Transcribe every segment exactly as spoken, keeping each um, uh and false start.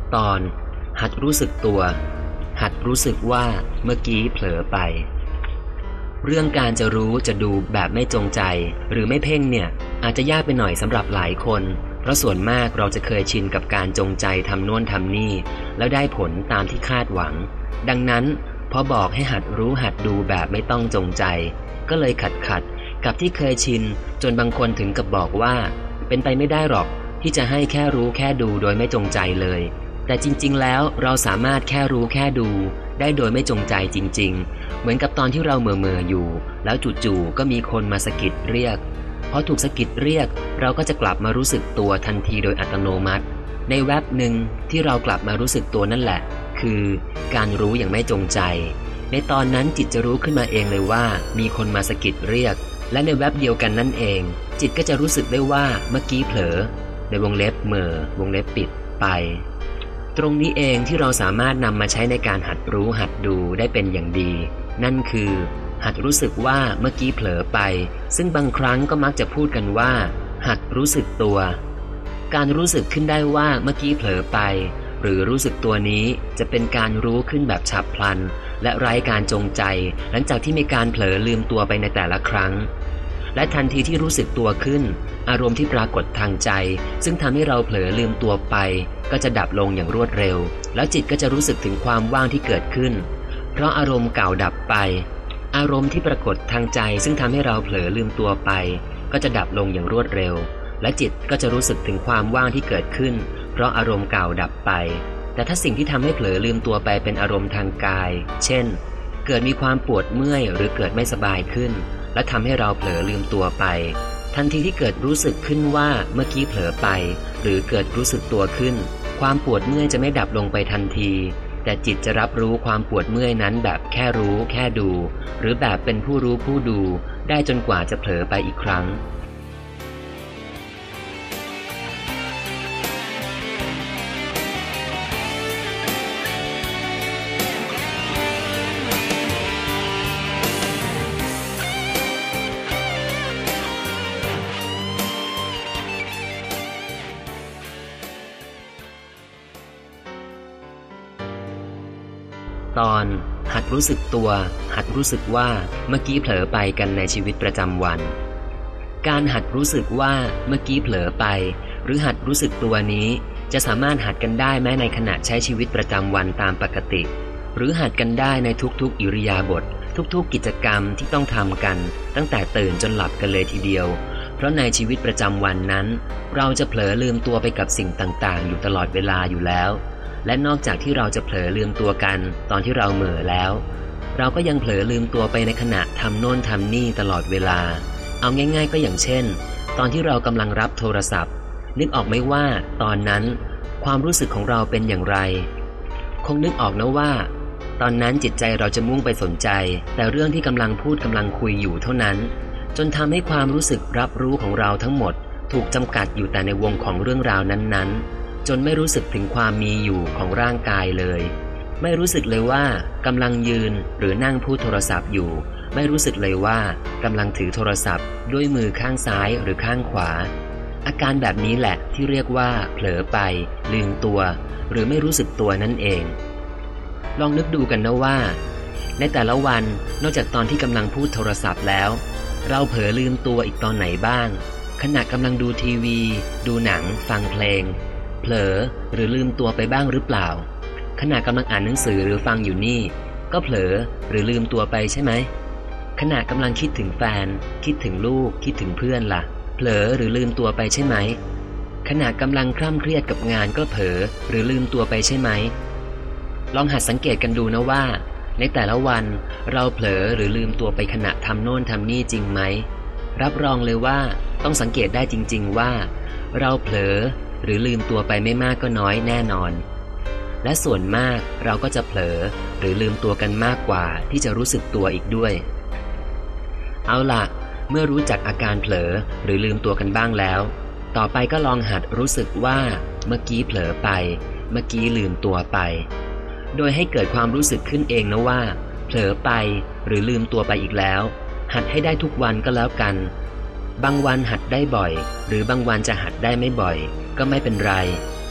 ตอนหัดรู้สึกตัวหัดรู้สึกว่าเมื่อกี้เผลอไปเรื่องการจะรู้จะดูแบบไม่จงใจหรือไม่เพ่งเนี่ยอาจจะยากไปหน่อยสำหรับหลายคนเพราะส่วนมากเราจะเคยชินกับการจงใจทำโน่นทำนี่แล้วได้ผลตามที่คาดหวังดังนั้นพอบอกให้หัดรู้หัดดูแบบไม่ต้องจงใจก็เลยขัดขัดกับที่เคยชินจนบางคนถึงกับบอกว่าเป็นไปไม่ได้หรอกที่จะให้แค่รู้แค่ดูโดยไม่จงใจเลยแต่จริงๆแล้วเราสามารถแค่รู้แค่ดูได้โดยไม่จงใจจริงๆเหมือนกับตอนที่เราเมื่อๆอยู่แล้วจู่ๆก็มีคนมาสะกิดเรียกพอถูกสะกิดเรียกเราก็จะกลับมารู้สึกตัวทันทีโดยอัตโนมัติในแวบหนึ่งที่เรากลับมารู้สึกตัวนั่นแหละคือการรู้อย่างไม่จงใจในตอนนั้นจิตจะรู้ขึ้นมาเองเลยว่ามีคนมาสะกิดเรียกและในแวบเดียวกันนั่นเองจิตก็จะรู้สึกได้ว่าเมื่อกี้เผลอในวงเล็บเมื่อวงเล็บปิดไปตรงนี้เองที่เราสามารถนำมาใช้ในการหัดรู้หัดดูได้เป็นอย่างดีนั่นคือหัดรู้สึกว่าเมื่อกี้เผลอไปซึ่งบางครั้งก็มักจะพูดกันว่าหัดรู้สึกตัวการรู้สึกขึ้นได้ว่าเมื่อกี้เผลอไปหรือรู้สึกตัวนี้จะเป็นการรู้ขึ้นแบบฉับพลันและไร้การจงใจหลังจากที่มีการเผลอลืมตัวไปในแต่ละครั้งและทันทีที่รู้สึกตัวขึ้นอารมณ์ที่ปรากฏทางใจซึ่งทำให้เราเผลอลืมตัวไปก็จะดับลงอย่างรวดเร็วแล้วจิตก็จะรู้สึกถึงความว่างที่เกิดขึ้นเพราะอารมณ์เก่าดับไปอารมณ์ที่ปรากฏทางใจซึ่งทำให้เราเผลอลืมตัวไปก็จะดับลงอย่างรวดเร็วและจิตก็จะรู้สึกถึงความว่างที่เกิดขึ้นเพราะอารมณ์เก่าดับไปแต่ถ้าสิ่งที่ทำให้เผลอลืมตัวไปเป็นอารมณ์ทางกายเช่นเกิดมีความปวดเมื่อยหรือเกิดไม่สบายขึ้นและทำให้เราเผลอลืมตัวไปทันทีที่เกิดรู้สึกขึ้นว่าเมื่อกี้เผลอไปหรือเกิดรู้สึกตัวขึ้นความปวดเมื่อยจะไม่ดับลงไปทันทีแต่จิตจะรับรู้ความปวดเมื่อยนั้นแบบแค่รู้แค่ดูหรือแบบเป็นผู้รู้ผู้ดูได้จนกว่าจะเผลอไปอีกครั้งตอนหัดรู้สึกตัวหัดรู้สึกว่าเมื่อกี้เผลอไปกันในชีวิตประจำวันการหัดรู้สึกว่าเมื่อกี้เผลอไปหรือหัดรู้สึกตัวนี้จะสามารถหัดกันได้แม้ในขณะใช้ชีวิตประจำวันตามปกติหรือหัดกันได้ในทุกๆอิริยาบถทุกๆกิจกรรมที่ต้องทำกันตั้งแต่ตื่นจนหลับกันเลยทีเดียวเพราะในชีวิตประจำวันนั้นเราจะเผลอลืมตัวไปกับสิ่งต่างๆอยู่ตลอดเวลาอยู่แล้วและนอกจากที่เราจะเผลอลืมตัวกันตอนที่เราเหม่อแล้วเราก็ยังเผลอลืมตัวไปในขณะทำโน่นทำนี่ตลอดเวลาเอาง่ายๆก็อย่างเช่นตอนที่เรากำลังรับโทรศัพท์นึกออกไหมว่าตอนนั้นความรู้สึกของเราเป็นอย่างไรคงนึกออกนะว่าตอนนั้นจิตใจเราจะมุ่งไปสนใจแต่เรื่องที่กำลังพูดกำลังคุยอยู่เท่านั้นจนทำให้ความรู้สึกรับรู้ของเราทั้งหมดถูกจำกัดอยู่แต่ในวงของเรื่องราวนั้นๆจนไม่รู้สึกถึงความมีอยู่ของร่างกายเลยไม่รู้สึกเลยว่ากำลังยืนหรือนั่งพูดโทรศัพท์อยู่ไม่รู้สึกเลยว่ากำลังถือโทรศัพท์ด้วยมือข้างซ้ายหรือข้างขวาอาการแบบนี้แหละที่เรียกว่าเผลอไปลืมตัวหรือไม่รู้สึกตัวนั่นเองลองนึกดูกันนะว่าในแต่ละวันนอกจากตอนที่กำลังพูดโทรศัพท์แล้วเราเผลอลืมตัวอีกตอนไหนบ้างขณะกำลังดูทีวีดูหนังฟังเพลงเผลอหรือลืมตัวไปบ้างหรือเปล่าขณะกำลังอ่านหนังสือหรือฟังอยู่นี่ก็เผลอหรือลืมตัวไปใช่ไหมขณะกำลังคิดถึงแฟนคิดถึงลูกคิดถึงเพื่อนล่ะเผลอหรือลืมตัวไปใช่ไหมขณะกำลังคร่ำเครียดกับงานก็เผลอหรือลืมตัวไปใช่ไหมลองหัดสังเกตกันดูนะว่าในแต่ละวันเราเผลอหรือลืมตัวไปขณะทำโน่นทำนี่จริงไหมรับรองเลยว่าต้องสังเกตได้จริงๆว่าเราเผลอหรือลืมตัวไปไม่มากก็น้อยแน่นอนและส่วนมากเราก็จะเผลอหรือลืมตัวกันมากกว่าที่จะรู้สึกตัวอีกด้วยเอาล่ะเมื่อรู้จักอาการเผลอหรือลืมตัวกันบ้างแล้วต่อไปก็ลองหัดรู้สึกว่าเมื่อกี้เผลอไปเมื่อกี้ลืมตัวไปโดยให้เกิดความรู้สึกขึ้นเองนะว่าเผลอไปหรือลืมตัวไปอีกแล้วหัดให้ได้ทุกวันก็แล้วกันบางวันหัดได้บ่อยหรือบางวันจะหัดได้ไม่บ่อยก็ไม่เป็นไร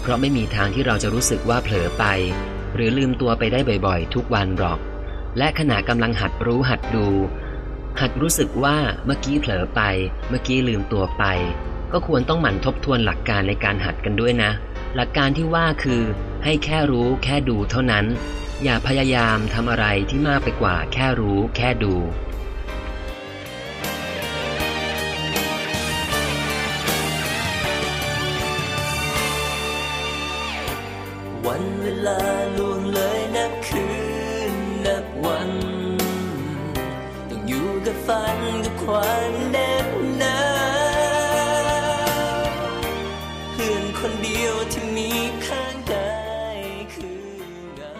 เพราะไม่มีทางที่เราจะรู้สึกว่าเผลอไปหรือลืมตัวไปได้บ่อยๆทุกวันหรอกและขณะกำลังหัดรู้หัดดูหัดรู้สึกว่าเมื่อกี้เผลอไปเมื่อกี้ลืมตัวไปก็ควรต้องหมั่นทบทวนหลักการในการหัดกันด้วยนะหลักการที่ว่าคือให้แค่รู้แค่ดูเท่านั้นอย่าพยายามทำอะไรที่มากไปกว่าแค่รู้แค่ดูวันเวลาล่วงเลยนับคืนนับวันต้องอยู่กับฝันกับความแน่นหนาเพื่อนคนเดียวที่มีข้างกายคือเงา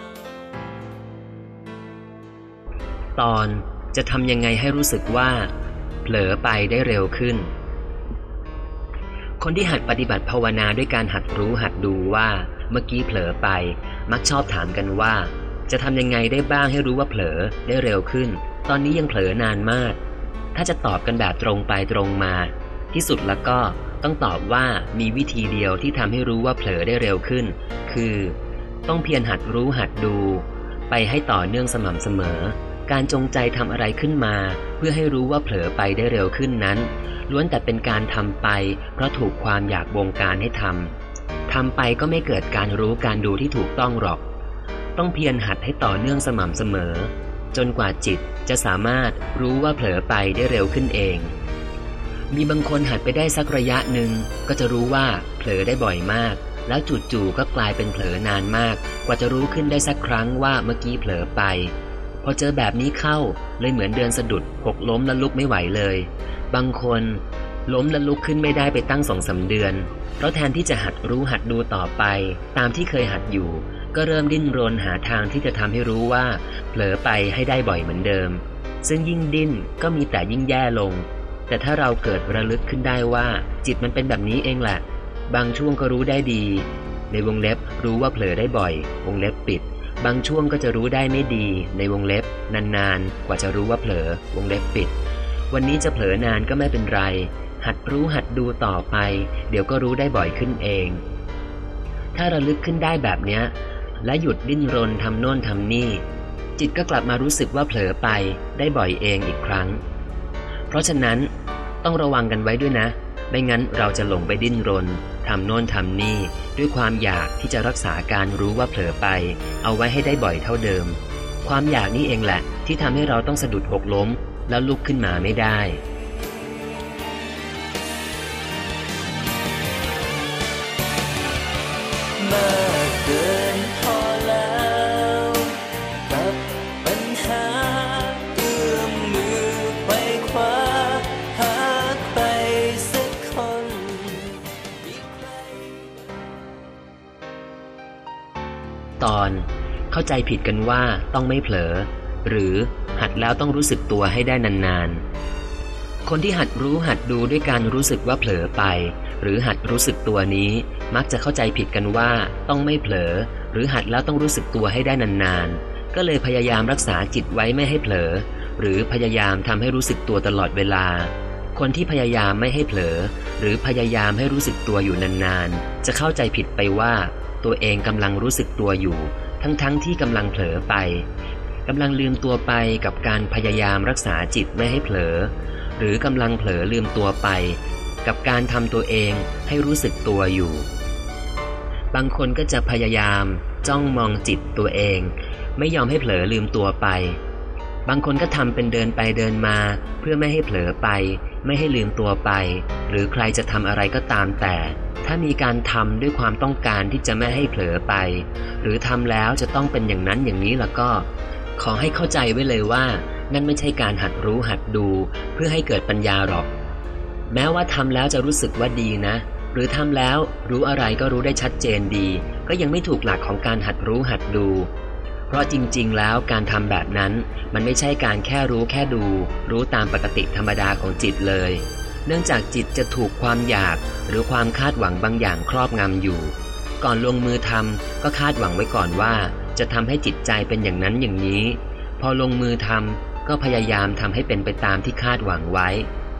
ตอนจะทำยังไงให้รู้สึกว่าเผลอไปได้เร็วขึ้นคนที่หัดปฏิบัติภาวนาด้วยการหัดรู้หัดดูว่าเมื่อกี้เผลอไปมักชอบถามกันว่าจะทำยังไงได้บ้างให้รู้ว่าเผลอได้เร็วขึ้นตอนนี้ยังเผลอนานมากถ้าจะตอบกันแบบตรงไปตรงมาที่สุดแล้วก็ต้องตอบว่ามีวิธีเดียวที่ทำให้รู้ว่าเผลอได้เร็วขึ้นคือต้องเพียรหัดรู้หัดดูไปให้ต่อเนื่องสม่ำเสมอการจงใจทำอะไรขึ้นมาเพื่อให้รู้ว่าเผลอไปได้เร็วขึ้นนั้นล้วนแต่เป็นการทำไปเพราะถูกความอยากบงการให้ทำทำไปก็ไม่เกิดการรู้การดูที่ถูกต้องหรอกต้องเพียรหัดให้ต่อเนื่องสม่ำเสมอจนกว่าจิตจะสามารถรู้ว่าเผลอไปได้เร็วขึ้นเองมีบางคนหัดไปได้สักระยะหนึ่งก็จะรู้ว่าเผลอได้บ่อยมากแล้วจู่ๆก็กลายเป็นเผลอนานมากกว่าจะรู้ขึ้นได้สักครั้งว่าเมื่อกี้เผลอไปพอเจอแบบนี้เข้าเลยเหมือนเดินสะดุดหกล้มแล้วลุกไม่ไหวเลยบางคนล้มแล้วลุกขึ้นไม่ได้ไปตั้งสองสามเดือนเพราะแทนที่จะหัดรู้หัดดูต่อไปตามที่เคยหัดอยู่ก็เริ่มดิ้นรนหาทางที่จะทำให้รู้ว่าเผลอไปให้ได้บ่อยเหมือนเดิมซึ่งยิ่งดิ้นก็มีแต่ยิ่งแย่ลงแต่ถ้าเราเกิดระลึกขึ้นได้ว่าจิตมันเป็นแบบนี้เองแหละบางช่วงก็รู้ได้ดีในวงเล็บรู้ว่าเผลอได้บ่อยวงเล็บปิดบางช่วงก็จะรู้ได้ไม่ดีในวงเล็บนานๆกว่าจะรู้ว่าเผลอวงเล็บปิดวันนี้จะเผลอนานก็ไม่เป็นไรหัดรู้หัดดูต่อไปเดี๋ยวก็รู้ได้บ่อยขึ้นเองถ้าระลึกขึ้นได้แบบเนี้ยและหยุดดิ้นรนทำโน่นทำนี่จิตก็กลับมารู้สึกว่าเผลอไปได้บ่อยเองอีกครั้งเพราะฉะนั้นต้องระวังกันไว้ด้วยนะไม่งั้นเราจะหลงไปดิ้นรนทำโน่นทำนี่ด้วยความอยากที่จะรักษาการรู้ว่าเผลอไปเอาไว้ให้ได้บ่อยเท่าเดิมความอยากนี่เองแหละที่ทำให้เราต้องสะดุดหกล้มแล้วลุกขึ้นมาไม่ได้มากเกินพอแล้วกับปัญหาเอื้อมมือไปคว้าหาใครสักคนอีกใครตอนเข้าใจผิดกันว่าต้องไม่เผลอหรือหัดแล้วต้องรู้สึกตัวให้ได้นานๆคนที่หัดรู้หัดดูด้วยการรู้สึกว่าเผลอไปหรือหัดรู้สึกตัวนี้มักจะเข้าใจผิดกันว่าต้องไม่เผลอหรือหัดแล้วต้องรู้สึกตัวให้ได้นานๆก็เลยพยายามรักษาจิตไว้ไม่ให้เผลอหรือพยายามทำให้รู้สึกตัวตลอดเวลาคนที่พยายามไม่ให้เผลอหรือพยายามให้รู้สึกตัวอยู่นานๆจะเข้าใจผิดไปว่าตัวเองกำลังรู้สึกตัวอยู่ทั้งๆที่กำลังเผลอไปกำลังลืมตัวไปกับการพยายามรักษาจิตไม่ให้เผลอหรือกำลังเผลอลืมตัวไปกับการทำตัวเองให้รู้สึกตัวอยู่บางคนก็จะพยายามจ้องมองจิตตัวเองไม่ยอมให้เผลอลืมตัวไปบางคนก็ทำเป็นเดินไปเดินมาเพื่อไม่ให้เผลอไปไม่ให้ลืมตัวไปหรือใครจะทำอะไรก็ตามแต่ถ้ามีการทำด้วยความต้องการที่จะไม่ให้เผลอไปหรือทำแล้วจะต้องเป็นอย่างนั้นอย่างนี้แล้วก็ขอให้เข้าใจไว้เลยว่านั่นไม่ใช่การหัดรู้หัดดูเพื่อให้เกิดปัญญาหรอกแม้ว่าทำแล้วจะรู้สึกว่าดีนะหรือทำแล้วรู้อะไรก็รู้ได้ชัดเจนดีก็ยังไม่ถูกหลักของการหัดรู้หัดดูเพราะจริงๆแล้วการทำแบบนั้นมันไม่ใช่การแค่รู้แค่ดูรู้ตามปกติธรรมดาของจิตเลยเนื่องจากจิตจะถูกความอยากหรือความคาดหวังบางอย่างครอบงำอยู่ก่อนลงมือทำก็คาดหวังไว้ก่อนว่าจะทำให้จิตใจเป็นอย่างนั้นอย่างนี้พอลงมือทำก็พยายามทำให้เป็นไปตามที่คาดหวังไว้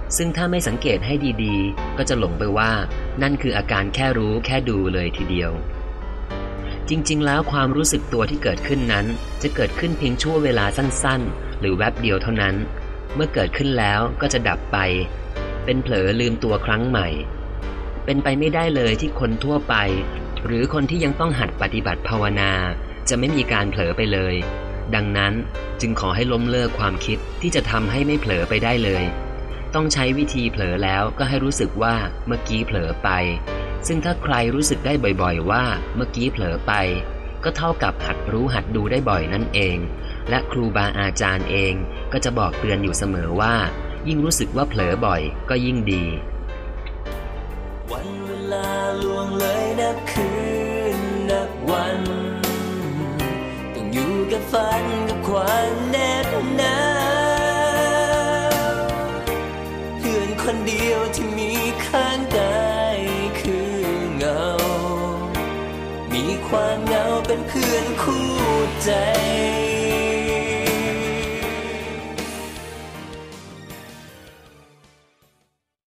ซึ่งถ้าไม่สังเกตให้ดีๆก็จะหลงไปว่านั่นคืออาการแค่รู้แค่ดูเลยทีเดียวจริงๆแล้วความรู้สึกตัวที่เกิดขึ้นนั้นจะเกิดขึ้นเพียงชั่วเวลาสั้นๆหรือแวบเดียวเท่านั้นเมื่อเกิดขึ้นแล้วก็จะดับไปเป็นเผลอลืมตัวครั้งใหม่เป็นไปไม่ได้เลยที่คนทั่วไปหรือคนที่ยังต้องหัดปฏิบัติภาวนาจะไม่มีการเผลอไปเลยดังนั้นจึงขอให้ล้มเลิกความคิดที่จะทำให้ไม่เผลอไปได้เลยต้องใช้วิธีเผลอแล้วก็ให้รู้สึกว่าเมื่อกี้เผลอไปซึ่งถ้าใครรู้สึกได้บ่อยๆว่าเมื่อกี้เผลอไปก็เท่ากับหัดรู้หัดดูได้บ่อยนั่นเองและครูบาอาจารย์เองก็จะบอกเตือนอยู่เสมอว่ายิ่งรู้สึกว่าเผลอบ่อยก็ยิ่งดีวันเวลาล่วงเลยนับคืนนับวันต้องอยู่กับฝันกับความแน่นหนาเพื่อนคนเดียวที่มีข้างกายคือเงามีความเหงาเป็นเพื่อนคู่ใจ